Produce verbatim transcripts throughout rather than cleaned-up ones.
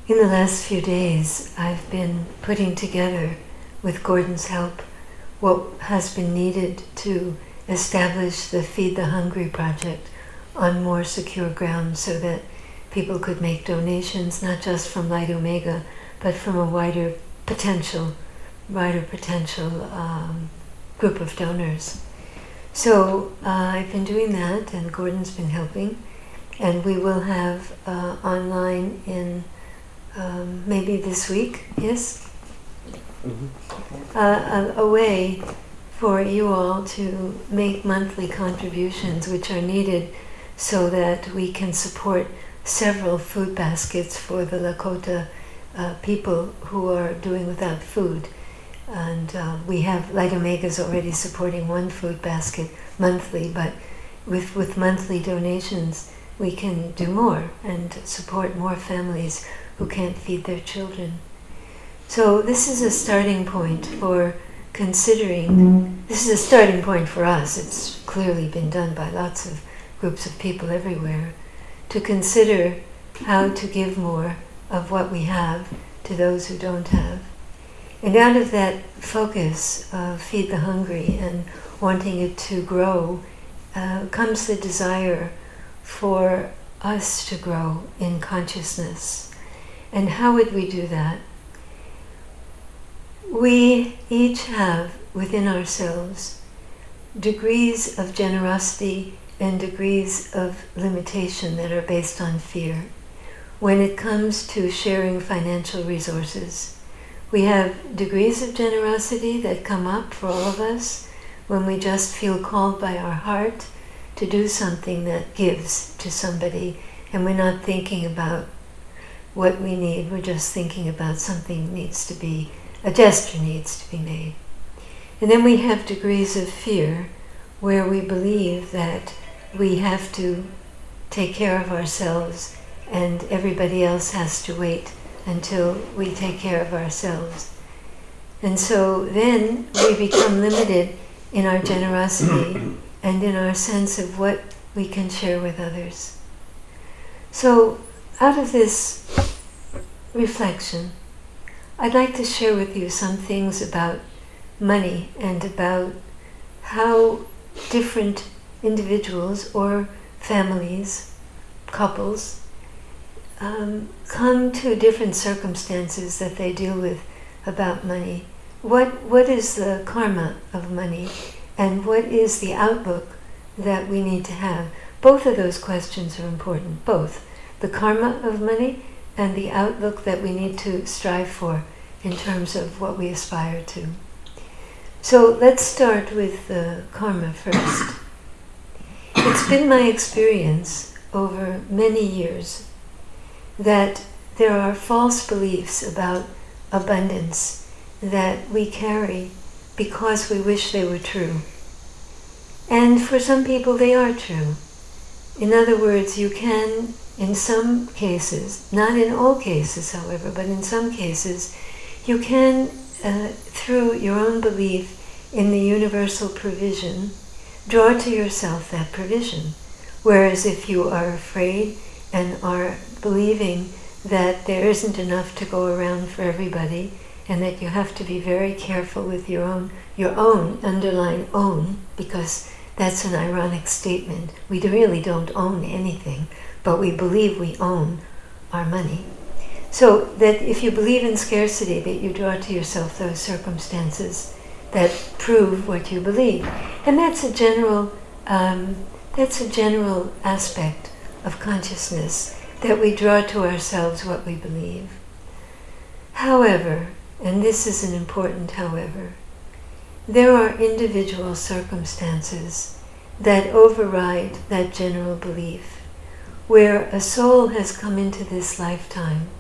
In the last few days, I've been putting together, with Gordon's help, what has been needed to establish the Feed the Hungry project on more secure ground so that people could make donations, not just from Light Omega, but from a wider potential, wider potential um, group of donors. So uh, I've been doing that, and Gordon's been helping, and we will have uh, online in um, maybe this week, yes? Mm-hmm. uh, a, a way for you all to make monthly contributions which are needed so that we can support several food baskets for the Lakota uh, people who are doing without food. And uh, we have Light Omega's already supporting one food basket monthly, but with, with monthly donations we can do more and support more families who can't feed their children. So this is a starting point for considering, this is a starting point for us, it's clearly been done by lots of groups of people everywhere, to consider how to give more of what we have to those who don't have. And out of that focus of Feed the Hungry and wanting it to grow uh, comes the desire for us to grow in consciousness. And how would we do that? We each have within ourselves degrees of generosity and degrees of limitation that are based on fear. When it comes to sharing financial resources, we have degrees of generosity that come up for all of us when we just feel called by our heart to do something that gives to somebody, and we're not thinking about what we need, we're just thinking about something needs to be, a gesture needs to be made. And then we have degrees of fear where we believe that we have to take care of ourselves and everybody else has to wait until we take care of ourselves. And so then we become limited in our generosity and in our sense of what we can share with others. So out of this reflection, I'd like to share with you some things about money and about how different individuals or families, couples, um, come to different circumstances that they deal with about money. What what is the karma of money, and what is the outlook that we need to have? Both of those questions are important, both the karma of money and the outlook that we need to strive for in terms of what we aspire to. So let's start with the karma first. It's been my experience over many years that there are false beliefs about abundance that we carry because we wish they were true. And for some people they are true. In other words, you can, in some cases, not in all cases however, but in some cases, you can, uh, through your own belief in the universal provision, draw to yourself that provision. Whereas if you are afraid and are believing that there isn't enough to go around for everybody, and that you have to be very careful with your own, your own, underline own, because that's an ironic statement. We really don't own anything, but we believe we own our money. So that if you believe in scarcity, that you draw to yourself those circumstances that prove what you believe. And that's a general, um, that's a general aspect of consciousness, that we draw to ourselves what we believe. However, and this is an important however, there are individual circumstances that override that general belief, where a soul has come into this lifetime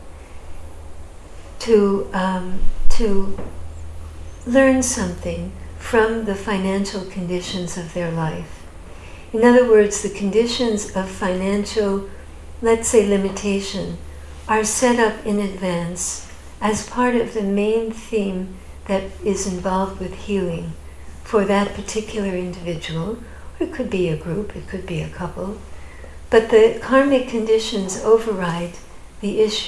to, um, to learn something from the financial conditions of their life. In other words, the conditions of financial, let's say, limitation are set up in advance as part of the main theme that is involved with healing for that particular individual. It could be a group, it could be a couple. But the karmic conditions override the issue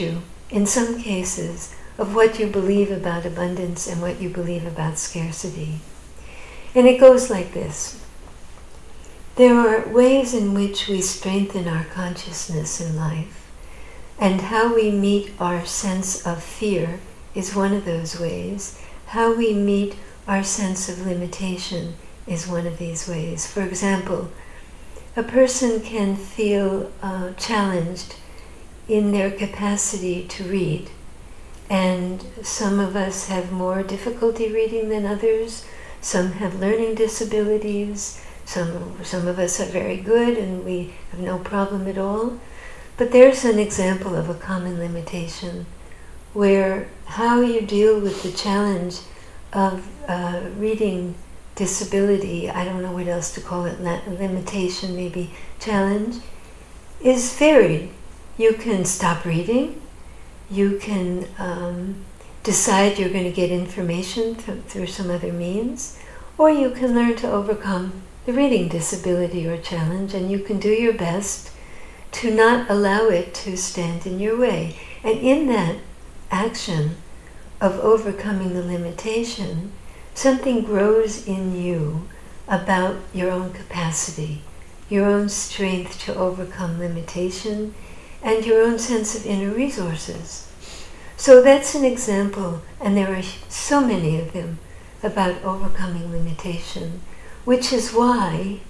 in some cases, of what you believe about abundance and what you believe about scarcity. And it goes like this. There are ways in which we strengthen our consciousness in life, and how we meet our sense of fear is one of those ways. How we meet our sense of limitation is one of these ways. For example, a person can feel uh, challenged in their capacity to read, and some of us have more difficulty reading than others. Some have learning disabilities. Some, some of us are very good and we have no problem at all. But there's an example of a common limitation where how you deal with the challenge of uh, reading disability, I don't know what else to call it, limitation, maybe challenge, is varied. You can stop reading. You can um, decide you're going to get information th- through some other means, or you can learn to overcome the reading disability or challenge, and you can do your best to not allow it to stand in your way. And in that action of overcoming the limitation, something grows in you about your own capacity, your own strength to overcome limitation, and your own sense of inner resources. So that's an example, and there are so many of them, about overcoming limitation, which is why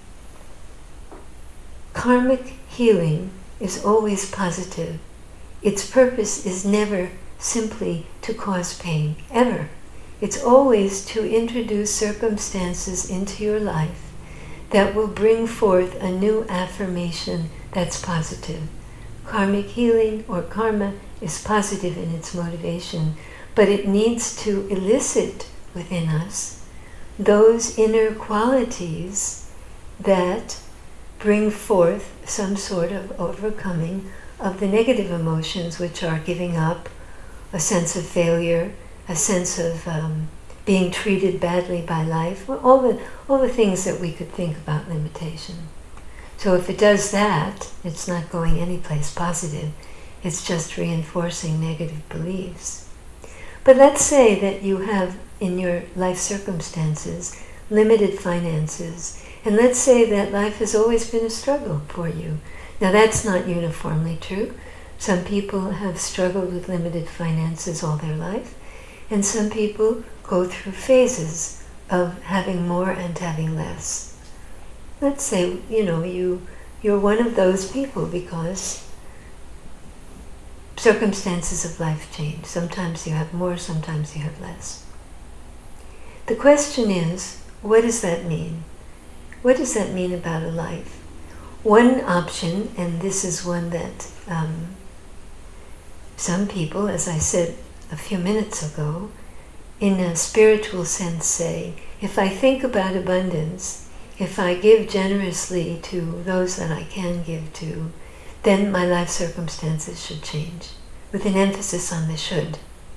karmic healing is always positive. Its purpose is never simply to cause pain, ever. It's always to introduce circumstances into your life that will bring forth a new affirmation that's positive. Karmic healing or karma is positive in its motivation, but it needs to elicit within us those inner qualities that bring forth some sort of overcoming of the negative emotions, which are giving up, a sense of failure, a sense of um, being treated badly by life, all the, all the things that we could think about limitation. So if it does that, it's not going anyplace positive. It's just reinforcing negative beliefs. But let's say that you have in your life circumstances limited finances, and let's say that life has always been a struggle for you. Now that's not uniformly true. Some people have struggled with limited finances all their life, and some people go through phases of having more and having less. Let's say, you know, you, you're one of those people because circumstances of life change. Sometimes you have more, sometimes you have less. The question is, what does that mean? What does that mean about a life? One option, and this is one that um, some people, as I said a few minutes ago, in a spiritual sense say, if I think about abundance, if I give generously to those that I can give to, then my life circumstances should change, with an emphasis on the should.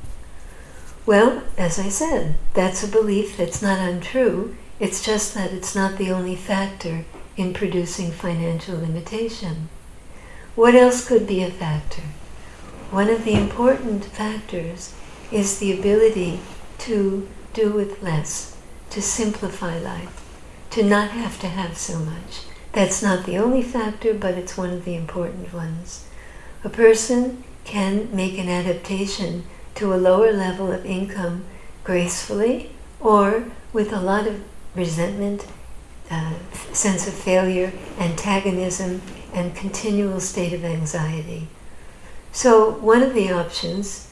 Well, as I said, that's a belief that's not untrue. It's just that it's not the only factor in producing financial limitation. What else could be a factor? One of the important factors is the ability to do with less, to simplify life, to not have to have so much. That's not the only factor, but it's one of the important ones. A person can make an adaptation to a lower level of income gracefully, or with a lot of resentment, uh, sense of failure, antagonism, and continual state of anxiety. So one of the options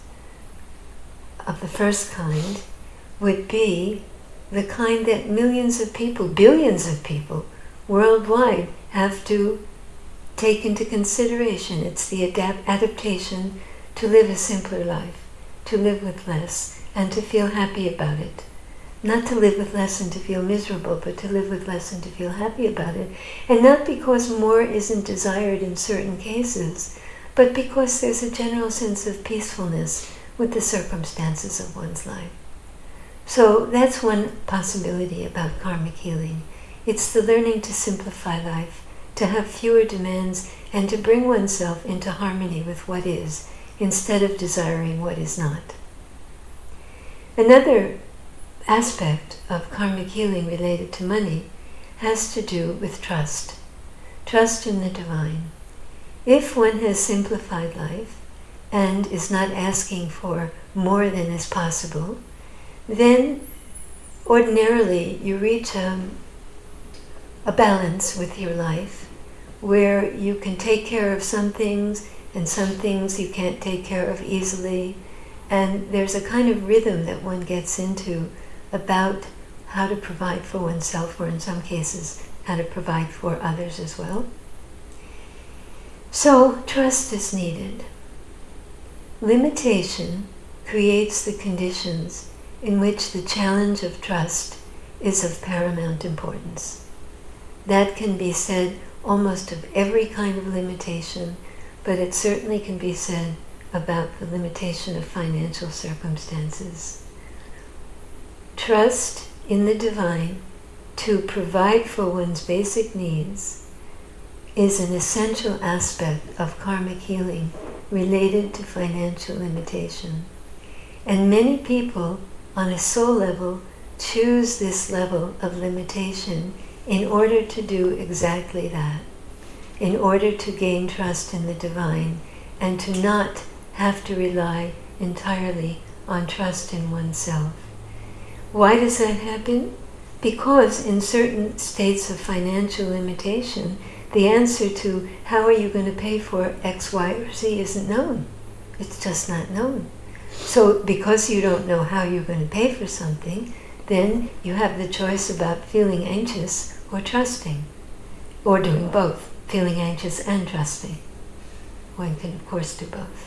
of the first kind would be the kind that millions of people, billions of people worldwide have to take into consideration. It's the adapt- adaptation to live a simpler life, to live with less, and to feel happy about it. Not to live with less and to feel miserable, but to live with less and to feel happy about it. And not because more isn't desired in certain cases, but because there's a general sense of peacefulness with the circumstances of one's life. So that's one possibility about karmic healing. It's the learning to simplify life, to have fewer demands, and to bring oneself into harmony with what is, instead of desiring what is not. Another aspect of karmic healing related to money has to do with trust. Trust in the divine. If one has simplified life and is not asking for more than is possible, then ordinarily you reach um, a balance with your life where you can take care of some things and some things you can't take care of easily. And there's a kind of rhythm that one gets into about how to provide for oneself, or in some cases, how to provide for others as well. So, trust is needed. Limitation creates the conditions in which the challenge of trust is of paramount importance. That can be said almost of every kind of limitation, but it certainly can be said about the limitation of financial circumstances. Trust in the divine to provide for one's basic needs is an essential aspect of karmic healing related to financial limitation. And many people on a soul level choose this level of limitation in order to do exactly that, in order to gain trust in the divine and to not have to rely entirely on trust in oneself. Why does that happen? Because in certain states of financial limitation, the answer to how are you going to pay for X, Y, or Z isn't known. It's just not known. So because you don't know how you're going to pay for something, then you have the choice about feeling anxious or trusting, or doing both, feeling anxious and trusting. One can, of course, do both.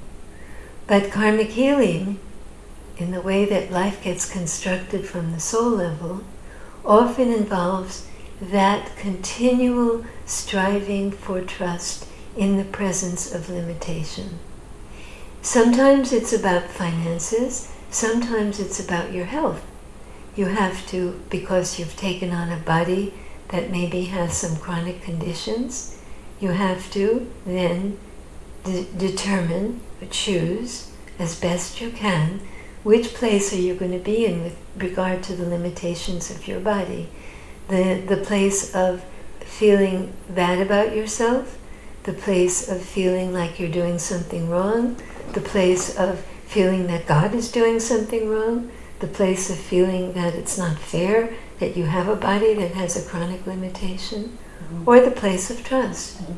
But karmic healing, in the way that life gets constructed from the soul level, often involves that continual striving for trust in the presence of limitation. Sometimes it's about finances, sometimes it's about your health. You have to, because you've taken on a body that maybe has some chronic conditions, you have to then de- determine, or choose, as best you can, which place are you going to be in with regard to the limitations of your body. The, the place of feeling bad about yourself, the place of feeling like you're doing something wrong, the place of feeling that God is doing something wrong, the place of feeling that it's not fair that you have a body that has a chronic limitation, mm-hmm. or the place of trust. Mm-hmm.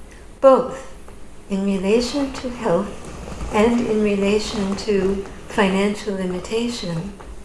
Both in relation to health and in relation to financial limitation,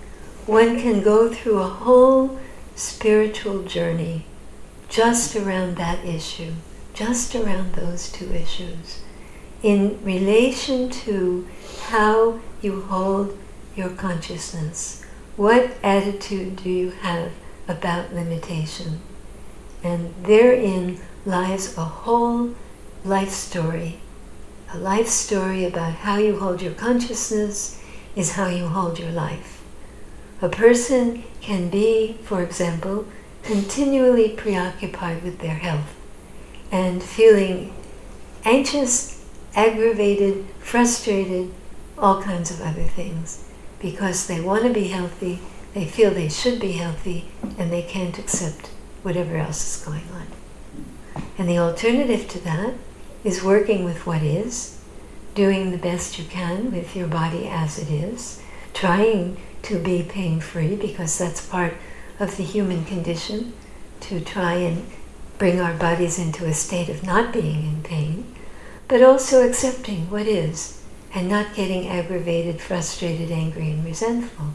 one can go through a whole spiritual journey just around that issue, just around those two issues, in relation to how you hold your consciousness. What attitude do you have about limitation? And therein lies a whole life story. A life story about how you hold your consciousness is how you hold your life. A person can be, for example, continually preoccupied with their health and feeling anxious, aggravated, frustrated, all kinds of other things, because they want to be healthy, they feel they should be healthy, and they can't accept whatever else is going on. And the alternative to that is working with what is, doing the best you can with your body as it is, trying to be pain-free, because that's part of the human condition, to try and bring our bodies into a state of not being in pain, but also accepting what is, and not getting aggravated, frustrated, angry, and resentful.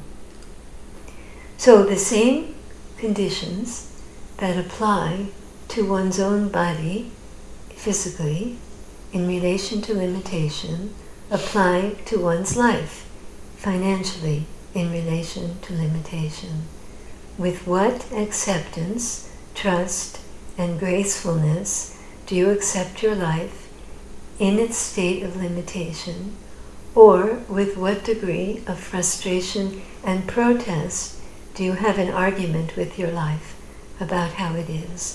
So the same conditions that apply to one's own body physically in relation to limitation apply to one's life financially in relation to limitation. With what acceptance, trust, and gracefulness do you accept your life in its state of limitation, or with what degree of frustration and protest do you have an argument with your life about how it is?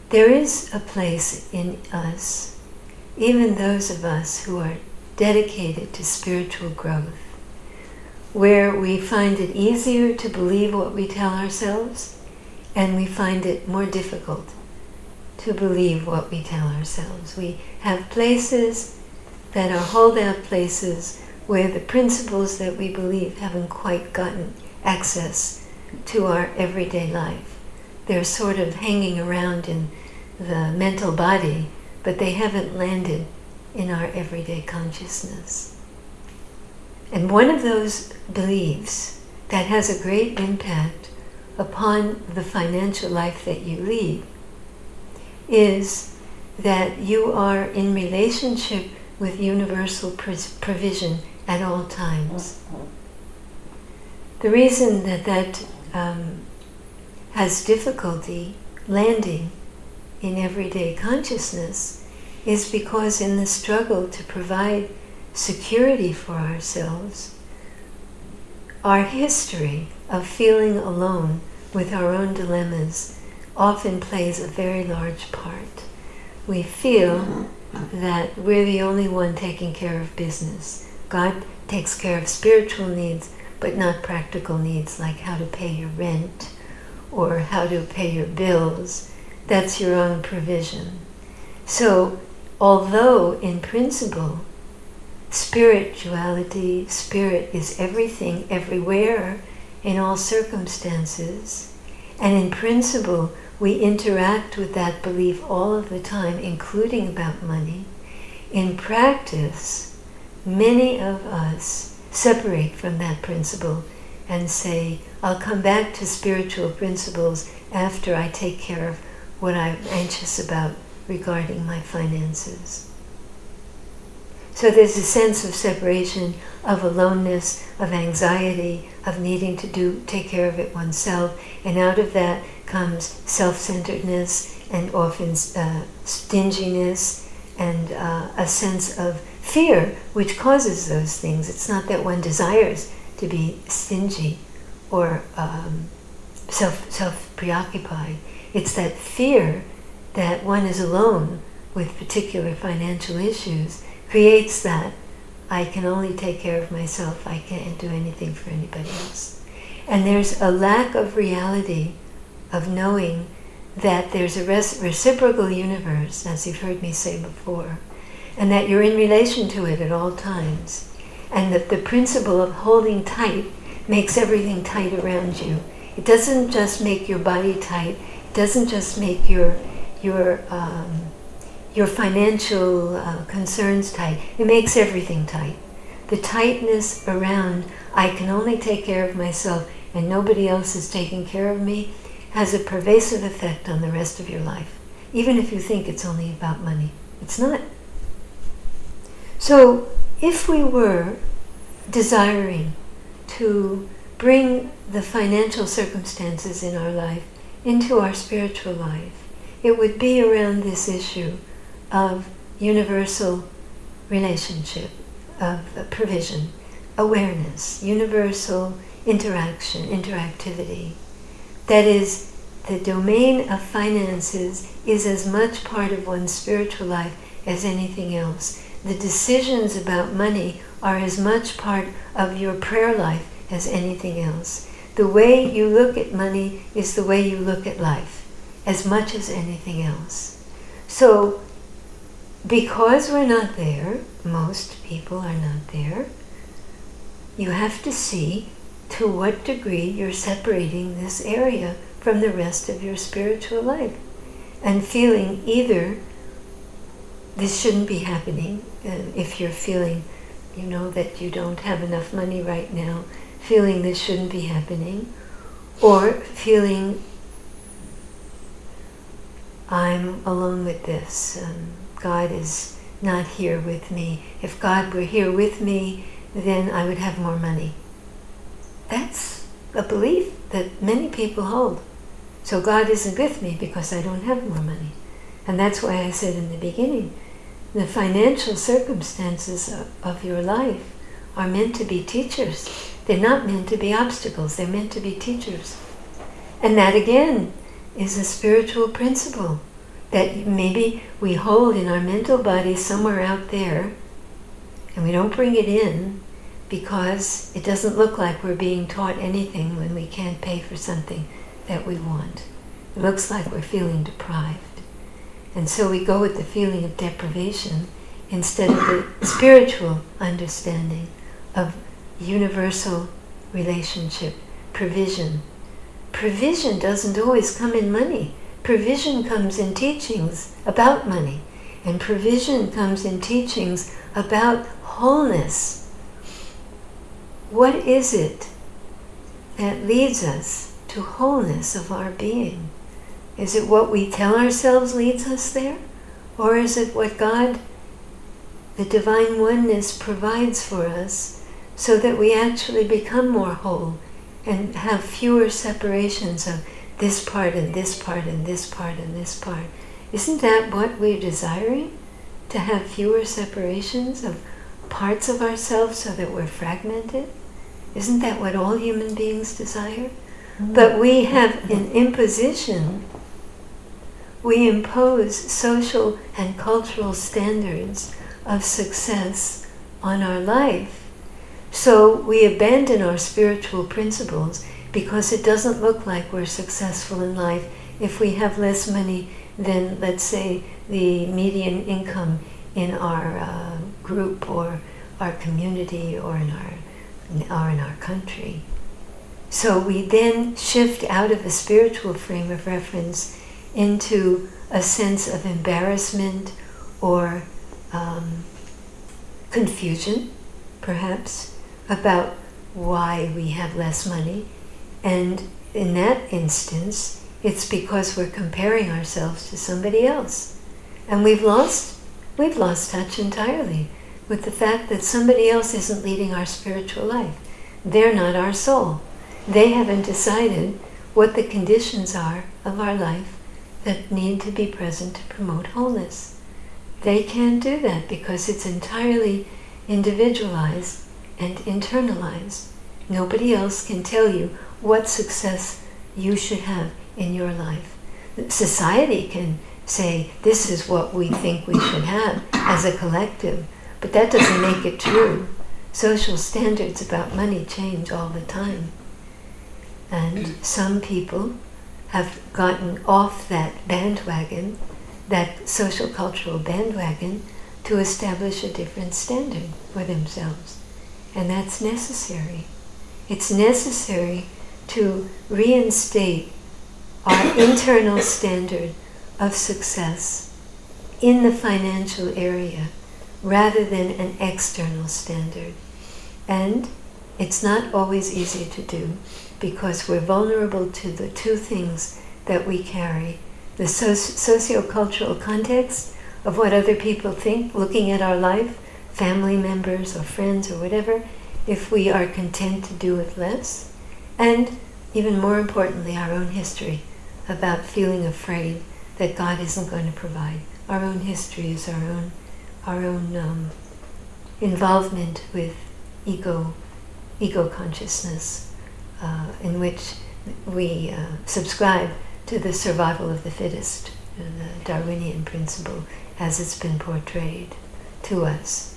there is a place in us, even those of us who are dedicated to spiritual growth, where we find it easier to believe what we tell ourselves, and we find it more difficult to believe what we tell ourselves. We have places that are holdout places where the principles that we believe haven't quite gotten access to our everyday life. They're sort of hanging around in the mental body, but they haven't landed in our everyday consciousness. And one of those beliefs that has a great impact upon the financial life that you lead is that you are in relationship with universal provision at all times. The reason that that um, has difficulty landing in everyday consciousness is because in the struggle to provide security for ourselves, our history of feeling alone with our own dilemmas often plays a very large part. We feel that we're the only one taking care of business. God takes care of spiritual needs, but not practical needs like how to pay your rent or how to pay your bills. That's your own provision. So, although in principle, spirituality, spirit is everything, everywhere, in all circumstances, and in principle, we interact with that belief all of the time, including about money. In practice, many of us separate from that principle and say, I'll come back to spiritual principles after I take care of what I'm anxious about regarding my finances. So there's a sense of separation, of aloneness, of anxiety, of needing to do take care of it oneself, and out of that comes self-centeredness and often uh, stinginess and uh, a sense of fear, which causes those things. It's not that one desires to be stingy or um, self self-preoccupied. It's that fear that one is alone with particular financial issues creates that I can only take care of myself, I can't do anything for anybody else. And there's a lack of reality of knowing that there's a res- reciprocal universe, as you've heard me say before, and that you're in relation to it at all times, and that the principle of holding tight makes everything tight around you. It doesn't just make your body tight, it doesn't just make your your um, your financial uh, concerns tight, it makes everything tight. The tightness around, I can only take care of myself and nobody else is taking care of me, has a pervasive effect on the rest of your life, even if you think it's only about money. It's not. So, if we were desiring to bring the financial circumstances in our life into our spiritual life, it would be around this issue of universal relationship, of provision, awareness, universal interaction, interactivity. That is, the domain of finances is as much part of one's spiritual life as anything else. The decisions about money are as much part of your prayer life as anything else. The way you look at money is the way you look at life, as much as anything else. So, because we're not there, most people are not there, you have to see to what degree you're separating this area from the rest of your spiritual life and feeling either this shouldn't be happening, uh, if you're feeling, you know, that you don't have enough money right now, feeling this shouldn't be happening, or feeling I'm alone with this. Um, God is not here with me. If God were here with me, then I would have more money. That's a belief that many people hold. So God isn't with me because I don't have more money. And that's why I said in the beginning, the financial circumstances of, of your life are meant to be teachers. They're not meant to be obstacles. They're meant to be teachers. And that again is a spiritual principle. that maybe we hold in our mental body somewhere out there, and we don't bring it in because it doesn't look like we're being taught anything when we can't pay for something that we want. It looks like we're feeling deprived. And so we go with the feeling of deprivation instead of the spiritual understanding of universal relationship, provision. Provision doesn't always come in money. Provision comes in teachings about money. And provision comes in teachings about wholeness. What is it that leads us to wholeness of our being? Is it what we tell ourselves leads us there? Or is it what God, the divine oneness, provides for us so that we actually become more whole and have fewer separations of this part and this part and this part and this part? Isn't that what we're desiring? To have fewer separations of parts of ourselves so that we're fragmented? Isn't that what all human beings desire? Mm-hmm. But we have an imposition. We impose social and cultural standards of success on our life. So we abandon our spiritual principles because it doesn't look like we're successful in life if we have less money than, let's say, the median income in our uh, group or our community or in our, or in our country. So we then shift out of a spiritual frame of reference into a sense of embarrassment or um, confusion, perhaps, about why we have less money. And in that instance, it's because we're comparing ourselves to somebody else. And we've lost, we've lost touch entirely with the fact that somebody else isn't leading our spiritual life. They're not our soul. They haven't decided what the conditions are of our life that need to be present to promote wholeness. They can't do that because it's entirely individualized and internalized. Nobody else can tell you what success you should have in your life. Society can say, this is what we think we should have as a collective, but that doesn't make it true. Social standards about money change all the time. And some people have gotten off that bandwagon, that social cultural bandwagon, to establish a different standard for themselves. And that's necessary. It's necessary to reinstate our internal standard of success in the financial area rather than an external standard. And it's not always easy to do because we're vulnerable to the two things that we carry: the socio- sociocultural context of what other people think, looking at our life, family members or friends or whatever, if we are content to do with less, and even more importantly, our own history about feeling afraid that God isn't going to provide. Our own history is our own, our own um, involvement with ego, ego consciousness, uh, in which we uh, subscribe to the survival of the fittest, uh, the Darwinian principle, as it's been portrayed to us.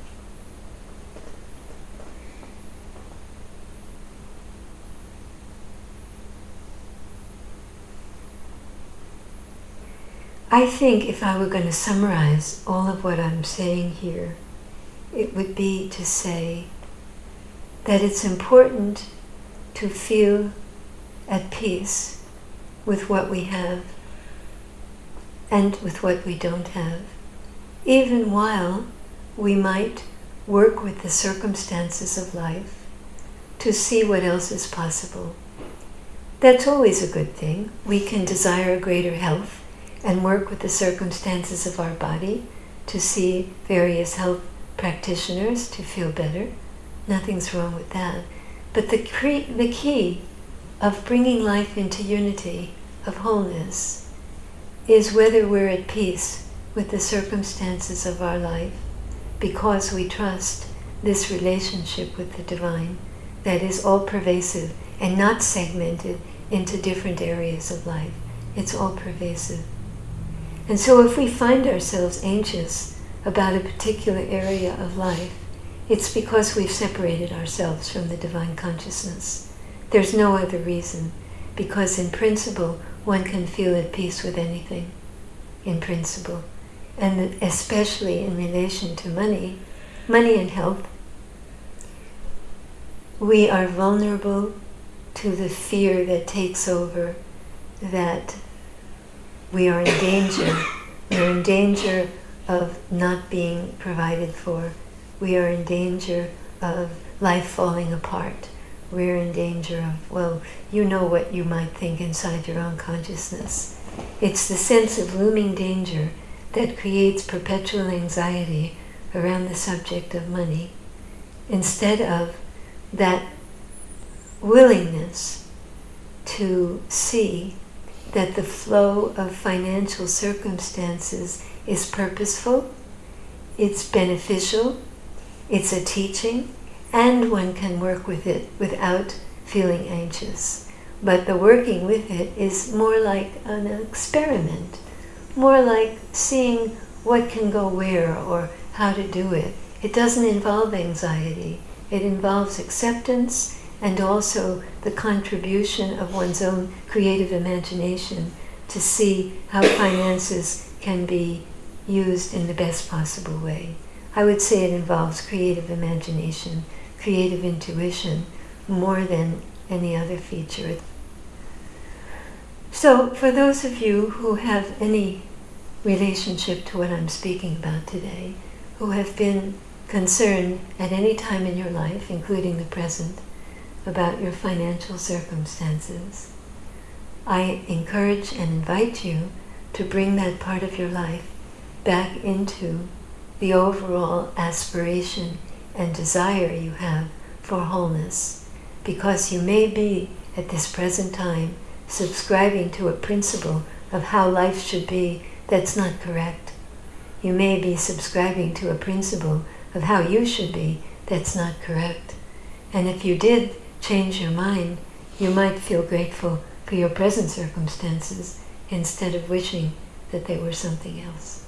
I think if I were going to summarize all of what I'm saying here, it would be to say that it's important to feel at peace with what we have and with what we don't have, even while we might work with the circumstances of life to see what else is possible. That's always a good thing. We can desire greater health and work with the circumstances of our body to see various health practitioners to feel better. Nothing's wrong with that. But the, cre- the key of bringing life into unity, of wholeness, is whether we're at peace with the circumstances of our life because we trust this relationship with the divine that is all-pervasive and not segmented into different areas of life. It's all-pervasive. And so if we find ourselves anxious about a particular area of life, it's because we've separated ourselves from the divine consciousness. There's no other reason, because in principle, one can feel at peace with anything, in principle. And especially in relation to money, money and health, we are vulnerable to the fear that takes over, that we are in danger. We are in danger of not being provided for. We are in danger of life falling apart. We're in danger of, well, you know what you might think inside your own consciousness. It's the sense of looming danger that creates perpetual anxiety around the subject of money, instead of that willingness to see that the flow of financial circumstances is purposeful, it's beneficial, it's a teaching, and one can work with it without feeling anxious. But the working with it is more like an experiment, more like seeing what can go where or how to do it. It doesn't involve anxiety. It involves acceptance and also the contribution of one's own creative imagination to see how finances can be used in the best possible way. I would say it involves creative imagination, creative intuition, more than any other feature. So, for those of you who have any relationship to what I'm speaking about today, who have been concerned at any time in your life, including the present, about your financial circumstances, I encourage and invite you to bring that part of your life back into the overall aspiration and desire you have for wholeness, because you may be, at this present time, subscribing to a principle of how life should be that's not correct. You may be subscribing to a principle of how you should be that's not correct. And if you did change your mind, you might feel grateful for your present circumstances instead of wishing that they were something else.